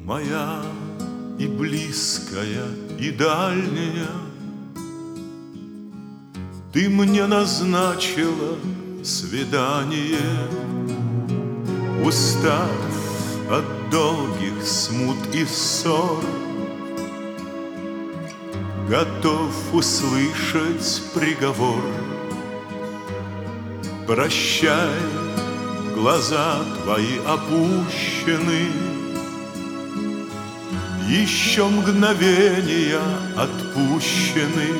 моя и близкая, и дальняя, ты мне назначила свидание, устав от долгих смут и ссор, готов услышать приговор. Прощай, глаза твои опущены, еще мгновения отпущены.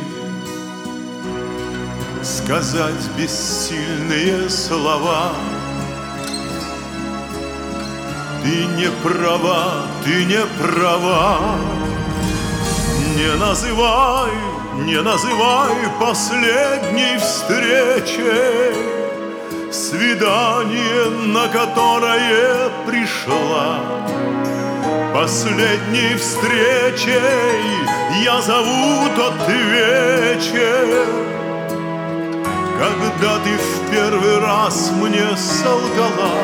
Сказать бессильные слова. Ты не права, ты не права. Не называй последней встречей свидание, на которое пришла. Последней встречей я зову тот вечер, когда ты в первый раз мне солгала,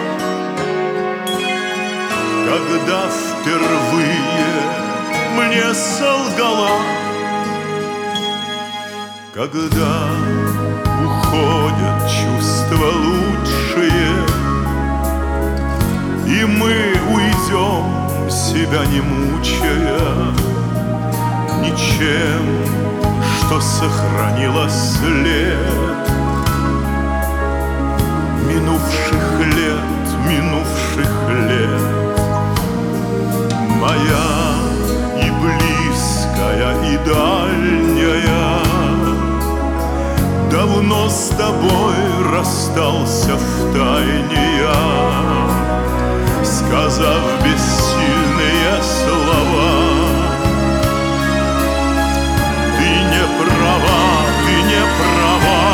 когда впервые мне солгала, когда уходят чувства лучшие, и мы уйдем, себя не мучая ничем, что сохранило след минувших лет. Моя и близкая, и дальняя, давно с тобой расстался втайне я, сказав бессильные слова. Ты не права, ты не права.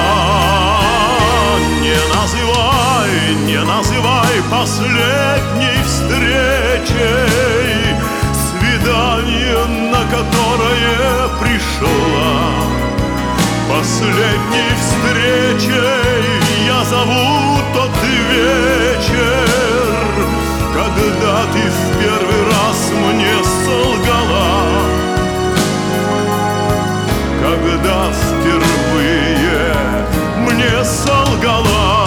Не называй последней встречей свидание, на которое пришла. Последней встречей я зову тот вечер, когда ты в первый раз мне солгала, когда впервые мне солгала.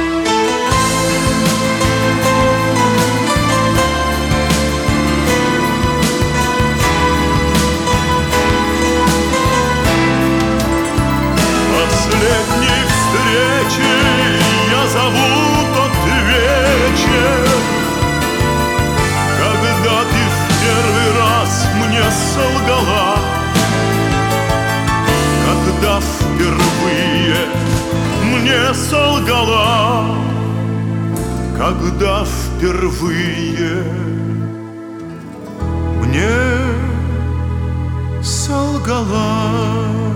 Последней встречи я зову тот вечер, когда ты в первый раз мне солгала, когда впервые мне солгала, когда впервые мне солгала.